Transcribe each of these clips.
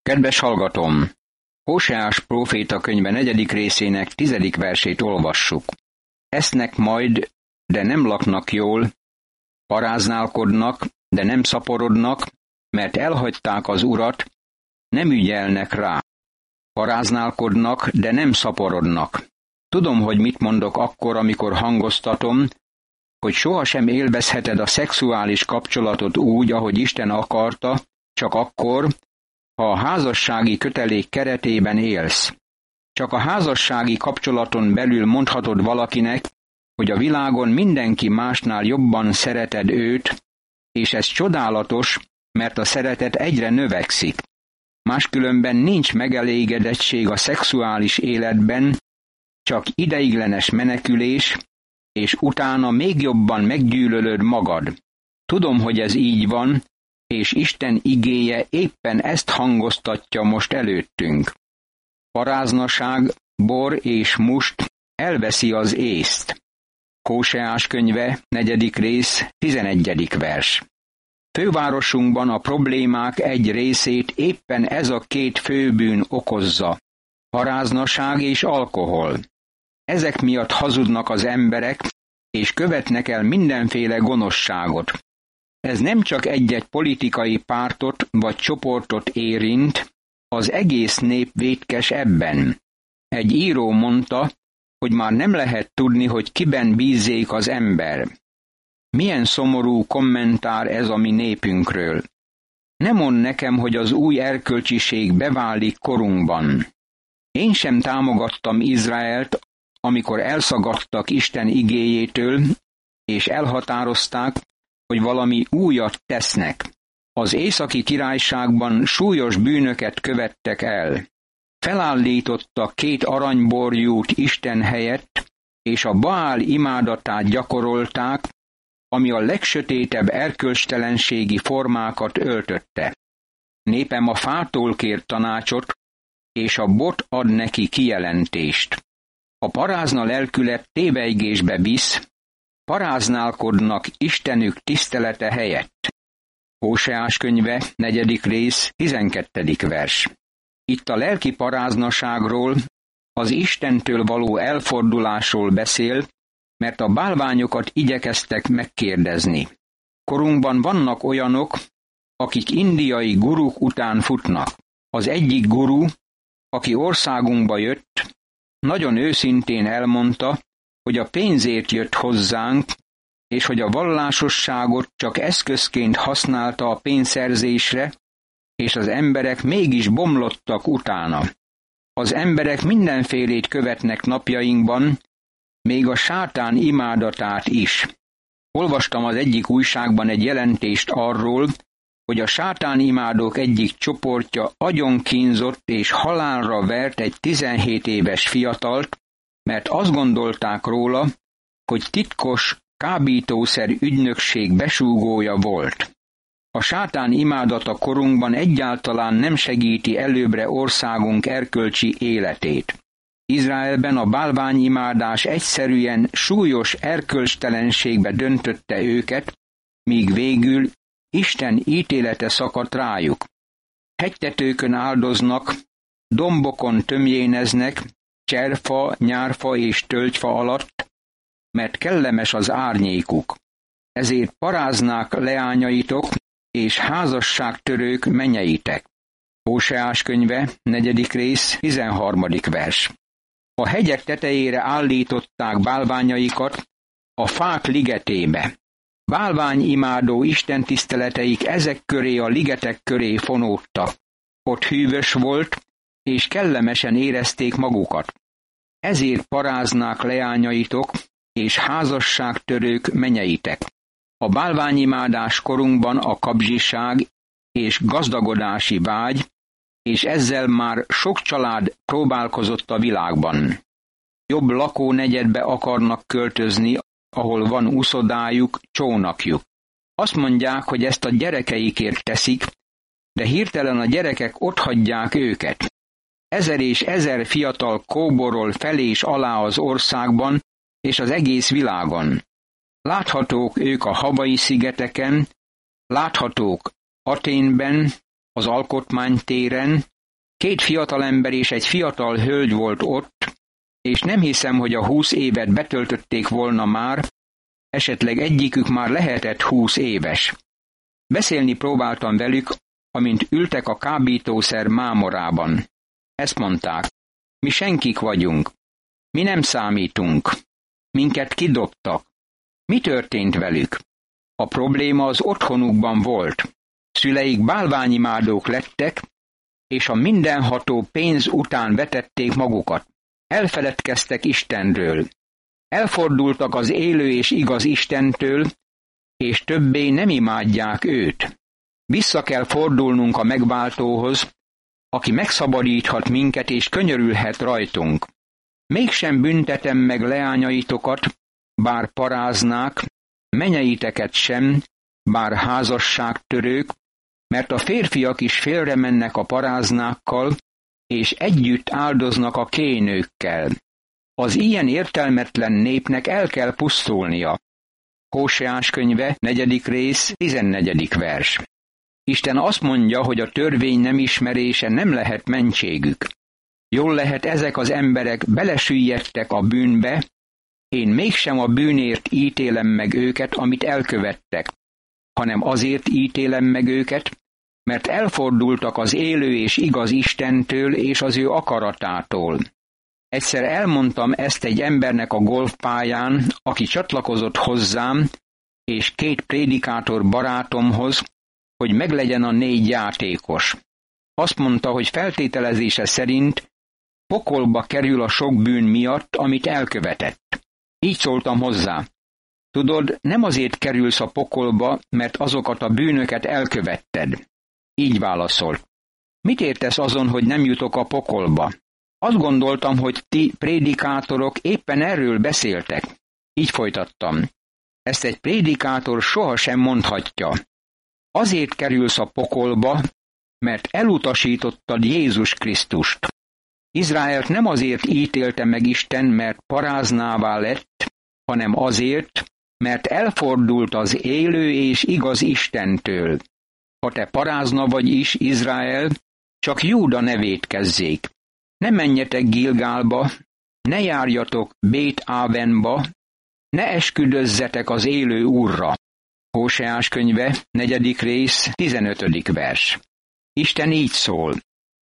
Kedves hallgatom! Hóseás próféta könyve 4. részének 10. versét olvassuk. Esznek majd, de nem laknak jól, paráználkodnak, de nem szaporodnak, mert elhagyták az Urat, nem ügyelnek rá. Paráználkodnak, de nem szaporodnak. Tudom, hogy mit mondok akkor, amikor hangoztatom, hogy sohasem élvezheted a szexuális kapcsolatot úgy, ahogy Isten akarta, csak akkor, ha a házassági kötelék keretében élsz. Csak a házassági kapcsolaton belül mondhatod valakinek, hogy a világon mindenki másnál jobban szereted őt, és ez csodálatos, mert a szeretet egyre növekszik. Máskülönben nincs megelégedettség a szexuális életben, csak ideiglenes menekülés, és utána még jobban meggyűlölöd magad. Tudom, hogy ez így van, és Isten igéje éppen ezt hangoztatja most előttünk. Paráznaság, bor és must elveszi az észt. Hóseás könyve, 4. rész, 11. vers. Fővárosunkban a problémák egy részét éppen ez a két főbűn okozza. Paráznaság és alkohol. Ezek miatt hazudnak az emberek, és követnek el mindenféle gonoszságot. Ez nem csak egy-egy politikai pártot vagy csoportot érint, az egész nép vétkes ebben. Egy író mondta, hogy már nem lehet tudni, hogy kiben bízzék az ember. Milyen szomorú kommentár ez a mi népünkről. Ne mondd nekem, hogy az új erkölcsiség beválik korunkban. Én sem támogattam Izraelt, amikor elszagadtak Isten igéjétől, és elhatározták, hogy valami újat tesznek. Az északi királyságban súlyos bűnöket követtek el. Felállítottak 2 aranyborjút Isten helyett, és a Baál imádatát gyakorolták, ami a legsötétebb erkölcstelenségi formákat öltötte. Népem a fától kér tanácsot, és a bot ad neki kijelentést. A parázna lelkület tévejgésbe visz, paráználkodnak Istenük tisztelete helyett. Hóseás könyve, 4. rész, 12. vers. Itt a lelki paráznaságról, az Istentől való elfordulásról beszél, mert a bálványokat igyekeztek megkérdezni. Korunkban vannak olyanok, akik indiai guruk után futnak. Az egyik guru, aki országunkba jött, nagyon őszintén elmondta, hogy a pénzért jött hozzánk, és hogy a vallásosságot csak eszközként használta a pénzszerzésre, és az emberek mégis bomlottak utána. Az emberek mindenfélét követnek napjainkban, még a sátán imádatát is. Olvastam az egyik újságban egy jelentést arról, hogy a sátán imádók egyik csoportja agyonkínzott és halálra vert egy 17 éves fiatalt, mert azt gondolták róla, hogy titkos kábítószer ügynökség besúgója volt. A sátán imádata korunkban egyáltalán nem segíti előbbre országunk erkölcsi életét. Izraelben a bálványimádás egyszerűen súlyos erkölcstelenségbe döntötte őket, míg végül Isten ítélete szakadt rájuk. Hegytetőkön áldoznak, dombokon tömjéneznek, cserfa, nyárfa és tölgyfa alatt, mert kellemes az árnyékuk. Ezért paráznák leányaitok, és házasságtörők menyeitek. Hóseás könyve, 4. rész, 13. vers. A hegyek tetejére állították bálványaikat, a fák ligetébe. Bálványimádó istentiszteleteik ezek köré a ligetek köré fonódtak. Ott hűvös volt, és kellemesen érezték magukat. Ezért paráznák leányaitok, és házasságtörők menyeitek. A bálványimádás korunkban a kapzsiság és gazdagodási vágy, és ezzel már sok család próbálkozott a világban. Jobb lakónegyedbe akarnak költözni, ahol van uszodájuk, csónakjuk. Azt mondják, hogy ezt a gyerekeikért teszik, de hirtelen a gyerekek otthagyják őket. 1000 és 1000 fiatal kóborol fel és alá az országban és az egész világon. Láthatók ők a Hawaii-szigeteken, láthatók Athénben, az Alkotmánytéren, 2 fiatalember és egy fiatal hölgy volt ott, és nem hiszem, hogy a 20 évet betöltötték volna már, esetleg egyikük már lehetett 20 éves. Beszélni próbáltam velük, amint ültek a kábítószer mámorában. Ezt mondták: mi senkik vagyunk, mi nem számítunk, minket kidobtak. Mi történt velük? A probléma az otthonukban volt. Szüleik bálványimádók lettek, és a mindenható pénz után vetették magukat. Elfeledkeztek Istenről. Elfordultak az élő és igaz Istentől, és többé nem imádják őt. Vissza kell fordulnunk a megváltóhoz, aki megszabadíthat minket és könyörülhet rajtunk. Mégsem büntetem meg leányaitokat, bár paráznák, menyeiteket sem, bár házasságtörők, mert a férfiak is félre mennek a paráznákkal, és együtt áldoznak a kénőkkel. Az ilyen értelmetlen népnek el kell pusztulnia. Hóseás könyve, 4. rész, 14. vers. Isten azt mondja, hogy a törvény nem ismerése nem lehet mentségük. Jól lehet, ezek az emberek belesüllyedtek a bűnbe, én mégsem a bűnért ítélem meg őket, amit elkövettek, hanem azért ítélem meg őket, mert elfordultak az élő és igaz Istentől és az ő akaratától. Egyszer elmondtam ezt egy embernek a golfpályán, aki csatlakozott hozzám, és 2 prédikátor barátomhoz, hogy meglegyen a 4 játékos. Azt mondta, hogy feltételezése szerint pokolba kerül a sok bűn miatt, amit elkövetett. Így szóltam hozzá: tudod, nem azért kerülsz a pokolba, mert azokat a bűnöket elkövetted. Így válaszolt: mit értesz azon, hogy nem jutok a pokolba? Azt gondoltam, hogy ti prédikátorok éppen erről beszéltek. Így folytattam: ezt egy prédikátor sohasem mondhatja. Azért kerülsz a pokolba, mert elutasítottad Jézus Krisztust. Izraelt nem azért ítélte meg Isten, mert paráznává lett, hanem azért, mert elfordult az élő és igaz Istentől. Ha te parázna vagy is, Izrael, csak Júda ne vétkezzék. Ne menjetek Gilgálba, ne járjatok Bét-Ávenba, ne esküdözzetek az élő Úrra. Hóseás könyve, 4. rész, 15. vers. Isten így szól: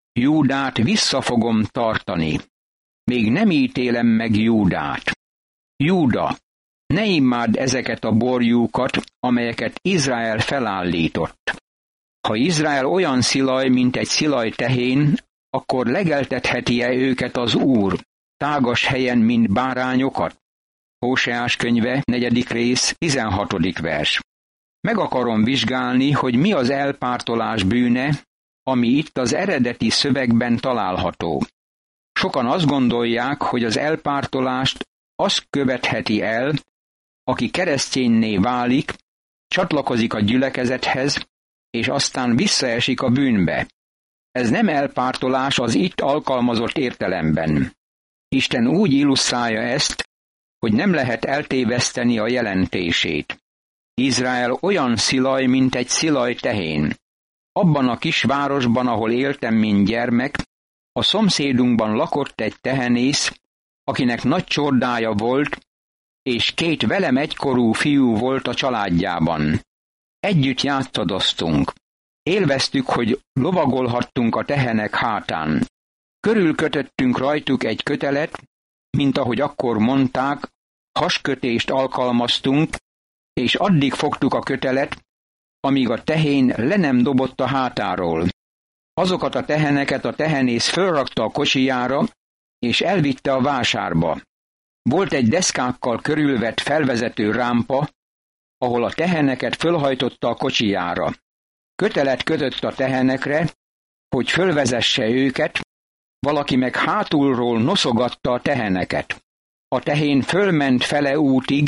Júdát vissza fogom tartani. Még nem ítélem meg Júdát. Júda, ne imádd ezeket a borjúkat, amelyeket Izrael felállított. Ha Izrael olyan szilaj, mint egy szilaj tehén, akkor legeltetheti-e őket az Úr, tágas helyen, mint bárányokat? Hóseás könyve, 4. rész, 16. vers. Meg akarom vizsgálni, hogy mi az elpártolás bűne, ami itt az eredeti szövegben található. Sokan azt gondolják, hogy az elpártolást azt követheti el, aki keresztényné válik, csatlakozik a gyülekezethez, és aztán visszaesik a bűnbe. Ez nem elpártolás az itt alkalmazott értelemben. Isten úgy illusztrálja ezt, hogy nem lehet eltéveszteni a jelentését. Izrael olyan szilaj, mint egy szilaj tehén. Abban a kis városban, ahol éltem, mint gyermek, a szomszédunkban lakott egy tehenész, akinek nagy csordája volt, és 2 velem egykorú fiú volt a családjában. Együtt játszadoztunk. Élveztük, hogy lovagolhattunk a tehenek hátán. Körülkötöttünk rajtuk egy kötelet, mint ahogy akkor mondták, haskötést alkalmaztunk, és addig fogtuk a kötelet, amíg a tehén le nem dobott a hátáról. Azokat a teheneket a tehenész fölrakta a kocsijára, és elvitte a vásárba. Volt egy deszkákkal körülvett felvezető rámpa, ahol a teheneket fölhajtotta a kocsijára. Kötelet kötött a tehenekre, hogy fölvezesse őket, valaki meg hátulról noszogatta a teheneket. A tehén fölment fele útig,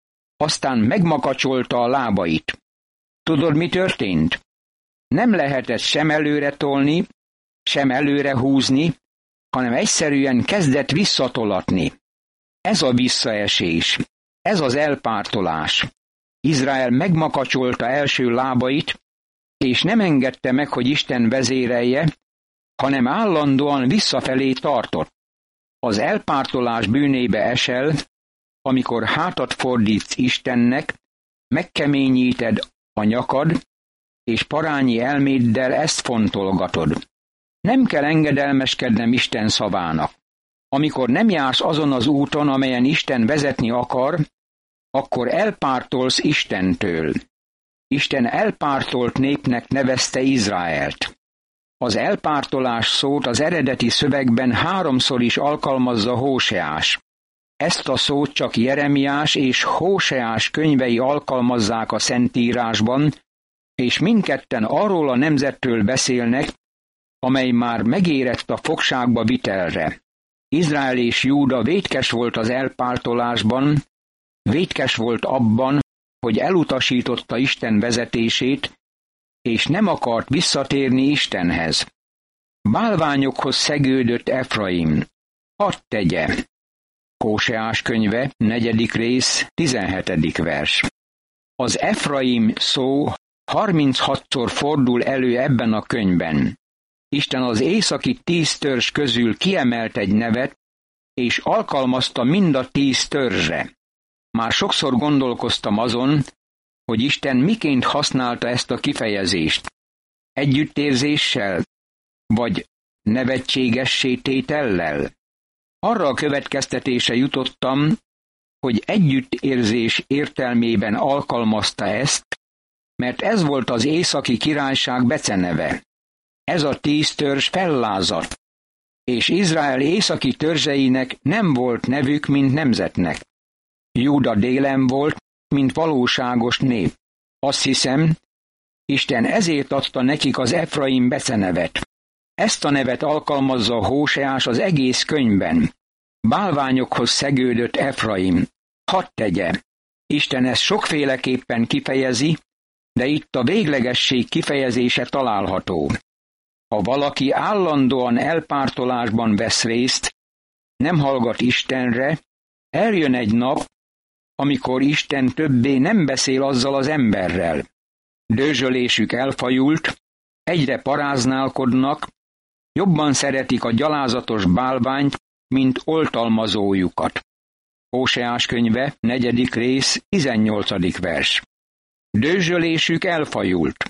aztán megmakacsolta a lábait. Tudod, mi történt? Nem lehetett sem előre tolni, sem előre húzni, hanem egyszerűen kezdett visszatolatni. Ez a visszaesés, ez az elpártolás. Izrael megmakacsolta első lábait, és nem engedte meg, hogy Isten vezérelje, hanem állandóan visszafelé tartott. Az elpártolás bűnébe esel, amikor hátat fordítsz Istennek, megkeményíted a nyakad, és parányi elméddel ezt fontolgatod. Nem kell engedelmeskednem Isten szavának. Amikor nem jársz azon az úton, amelyen Isten vezetni akar, akkor elpártolsz Istentől. Isten elpártolt népnek nevezte Izraelt. Az elpártolás szót az eredeti szövegben 3-szor is alkalmazza Hóseás. Ezt a szót csak Jeremiás és Hóseás könyvei alkalmazzák a Szentírásban, és mindketten arról a nemzetről beszélnek, amely már megérett a fogságba vitelre. Izrael és Júda vétkes volt az elpártolásban, vétkes volt abban, hogy elutasította Isten vezetését, és nem akart visszatérni Istenhez. Bálványokhoz szegődött Efraim. Hadd tegye. Hóseás könyve, 4. rész, 17. vers. Az Efraim szó 36-szor fordul elő ebben a könyvben. Isten az északi 10 törzs közül kiemelt egy nevet, és alkalmazta mind a 10 törzsre. Már sokszor gondolkoztam azon, hogy Isten miként használta ezt a kifejezést. Együttérzéssel, vagy nevetségessé tétellel. Arra a következtetése jutottam, hogy együttérzés értelmében alkalmazta ezt, mert ez volt az északi királyság beceneve. Ez a 10 törzs fellázadt, és Izrael északi törzseinek nem volt nevük, mint nemzetnek. Júda délen volt, mint valóságos nép. Azt hiszem, Isten ezért adta nekik az Efraim becenevet. Ezt a nevet alkalmazza Hóseás az egész könyvben. Bálványokhoz szegődött Efraim. Hadd tegye. Isten ezt sokféleképpen kifejezi, de itt a véglegesség kifejezése található. Ha valaki állandóan elpártolásban vesz részt, nem hallgat Istenre, eljön egy nap, amikor Isten többé nem beszél azzal az emberrel. Dőzsölésük elfajult, egyre paráználkodnak, jobban szeretik a gyalázatos bálványt, mint oltalmazójukat. Hóseás könyve, 4. rész, 18. vers. Dőzsölésük elfajult.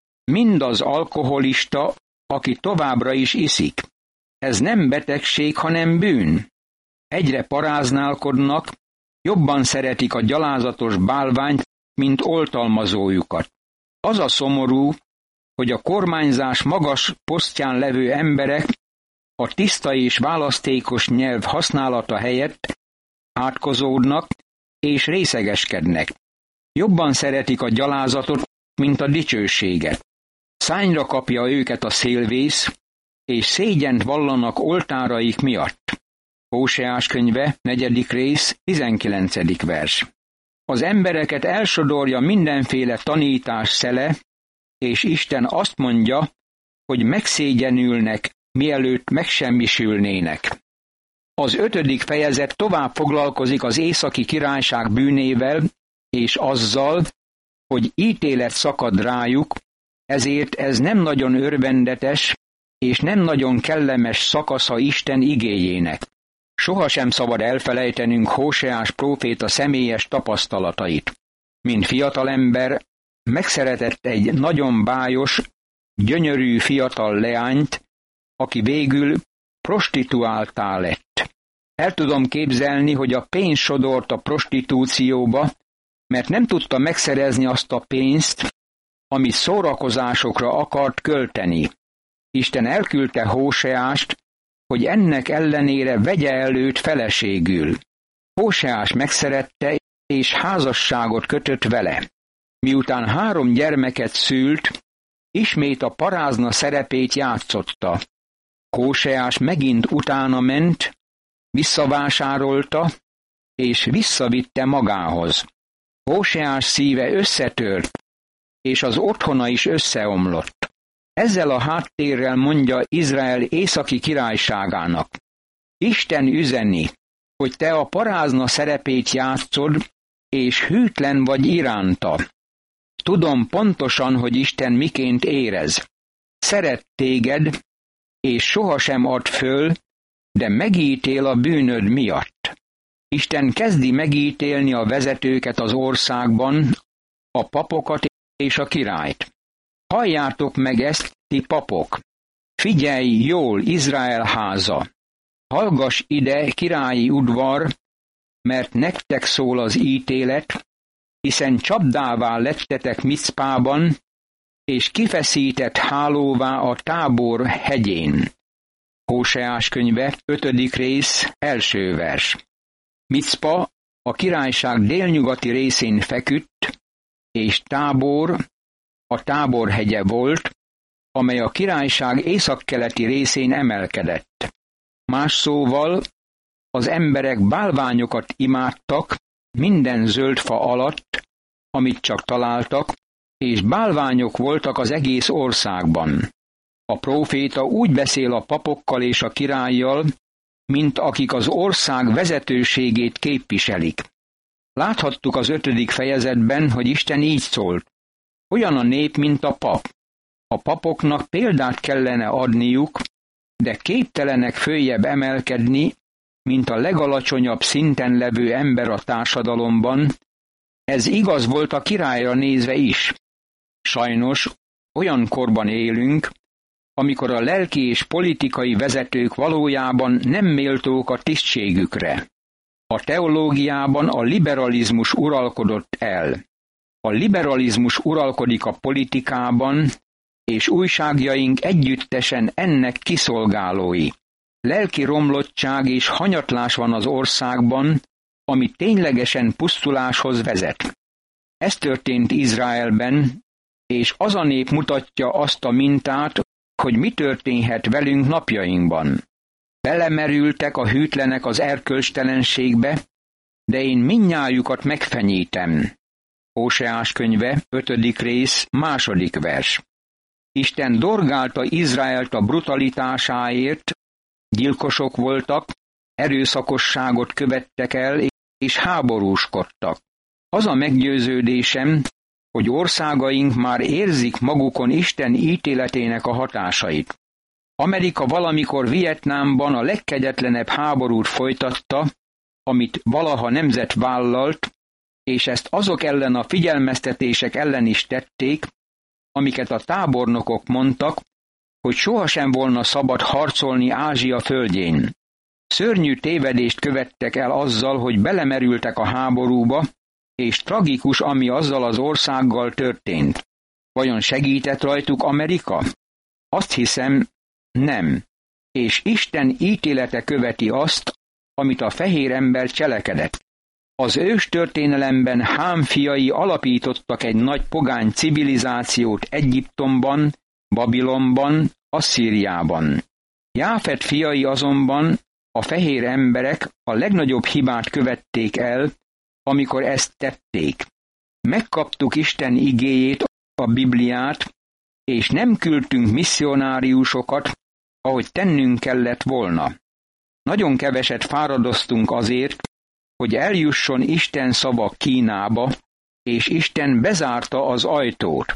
Mindaz alkoholista, aki továbbra is iszik. Ez nem betegség, hanem bűn. Egyre paráználkodnak, jobban szeretik a gyalázatos bálványt, mint oltalmazójukat. Az a szomorú, hogy a kormányzás magas posztján levő emberek a tiszta és választékos nyelv használata helyett átkozódnak és részegeskednek. Jobban szeretik a gyalázatot, mint a dicsőséget. Szányra kapja őket a szélvész, és szégyent vallanak oltáraik miatt. Hóseás könyve, 4. rész, 19. vers. Az embereket elsodorja mindenféle tanítás szele, és Isten azt mondja, hogy megszégyenülnek, mielőtt megsemmisülnének. Az 5. fejezet tovább foglalkozik az északi királyság bűnével, és azzal, hogy ítélet szakad rájuk, ezért ez nem nagyon örvendetes, és nem nagyon kellemes szakasza Isten igéjének. Sohasem szabad elfelejtenünk Hóseás próféta személyes tapasztalatait. Mint fiatalember megszeretett egy nagyon bájos, gyönyörű fiatal leányt, aki végül prostituáltá lett. El tudom képzelni, hogy a pénz sodort a prostitúcióba, mert nem tudta megszerezni azt a pénzt, amit szórakozásokra akart költeni. Isten elküldte Hóseást, hogy ennek ellenére vegye előtt feleségül. Hóseás megszerette, és házasságot kötött vele. Miután 3 gyermeket szült, ismét a parázna szerepét játszotta. Hóseás megint utána ment, visszavásárolta, és visszavitte magához. Hóseás szíve összetört, és az otthona is összeomlott. Ezzel a háttérrel mondja Izrael északi királyságának: Isten üzeni, hogy te a parázna szerepét játszod, és hűtlen vagy iránta. Tudom pontosan, hogy Isten miként érez. Szeret téged, és sohasem ad föl, de megítél a bűnöd miatt. Isten kezdi megítélni a vezetőket az országban, a papokat és a királyt. Halljátok meg ezt, ti papok! Figyelj jól, Izrael háza! Hallgass ide, királyi udvar, mert nektek szól az ítélet, hiszen csapdává lettetek Micpában, és kifeszített hálóvá a Tábor hegyén. Hóseás könyve, 5. rész, 1. vers. Micpa a királyság délnyugati részén feküdt, és Tábor a Tábor hegye volt, amely a királyság északkeleti részén emelkedett. Más szóval, az emberek bálványokat imádtak minden zöld fa alatt, amit csak találtak, és bálványok voltak az egész országban. A próféta úgy beszél a papokkal és a királlyal, mint akik az ország vezetőségét képviselik. Láthattuk az 5. fejezetben, hogy Isten így szólt. Olyan a nép, mint a pap. A papoknak példát kellene adniuk, de képtelenek följebb emelkedni, mint a legalacsonyabb szinten levő ember a társadalomban. Ez igaz volt a királyra nézve is. Sajnos olyan korban élünk, amikor a lelki és politikai vezetők valójában nem méltók a tisztségükre. A teológiában a liberalizmus uralkodott el. A liberalizmus uralkodik a politikában, és újságjaink együttesen ennek kiszolgálói. Lelki romlottság és hanyatlás van az országban, ami ténylegesen pusztuláshoz vezet. Ez történt Izraelben, és az a nép mutatja azt a mintát, hogy mi történhet velünk napjainkban. Belemerültek a hűtlenek az erkölcstelenségbe, de én mindnyájukat megfenyítem. Hóseás könyve, 5. rész, 2. vers. Isten dorgálta Izraelt a brutalitásáért, gyilkosok voltak, erőszakosságot követtek el, és háborúskodtak. Az a meggyőződésem, hogy országaink már érzik magukon Isten ítéletének a hatásait. Amerika valamikor Vietnámban a legkegyetlenebb háborút folytatta, amit valaha nemzet vállalt, és ezt azok ellen a figyelmeztetések ellen is tették, amiket a tábornokok mondtak, hogy sohasem volna szabad harcolni Ázsia földjén. Szörnyű tévedést követtek el azzal, hogy belemerültek a háborúba, és tragikus, ami azzal az országgal történt. Vajon segített rajtuk Amerika? Azt hiszem, nem. És Isten ítélete követi azt, amit a fehér ember cselekedett. Az őstörténelemben Hám fiai alapítottak egy nagy pogány civilizációt Egyiptomban, Babilonban, Asszíriában. Jáfet fiai azonban, a fehér emberek a legnagyobb hibát követték el, amikor ezt tették. Megkaptuk Isten igéjét, a Bibliát, és nem küldtünk misszionáriusokat, ahogy tennünk kellett volna. Nagyon keveset fáradoztunk azért, hogy eljusson Isten szava Kínába, és Isten bezárta az ajtót.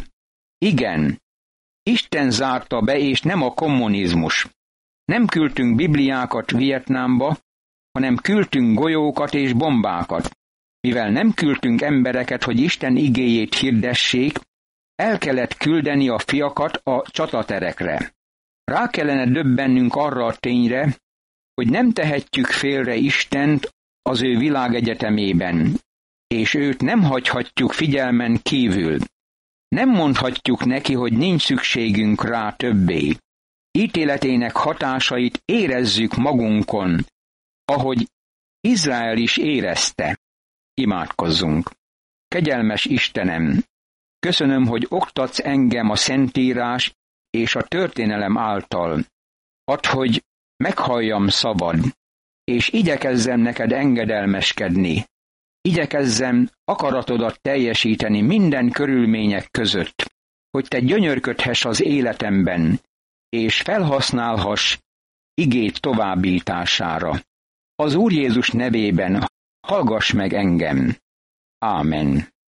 Igen, Isten zárta be, és nem a kommunizmus. Nem küldtünk Bibliákat Vietnámba, hanem küldtünk golyókat és bombákat. Mivel nem küldtünk embereket, hogy Isten igéjét hirdessék, el kellett küldeni a fiakat a csataterekre. Rá kellene döbbennünk arra a tényre, hogy nem tehetjük félre Istent az ő világegyetemében, és őt nem hagyhatjuk figyelmen kívül. Nem mondhatjuk neki, hogy nincs szükségünk rá többé. Ítéletének hatásait érezzük magunkon, ahogy Izrael is érezte. Imádkozzunk. Kegyelmes Istenem, köszönöm, hogy oktatsz engem a Szentírás és a történelem által. Add, hogy meghalljam szavad, és igyekezzem neked engedelmeskedni. Igyekezzem akaratodat teljesíteni minden körülmények között, hogy te gyönyörködhess az életemben, és felhasználhass igét továbbítására. Az Úr Jézus nevében hallgass meg engem. Ámen.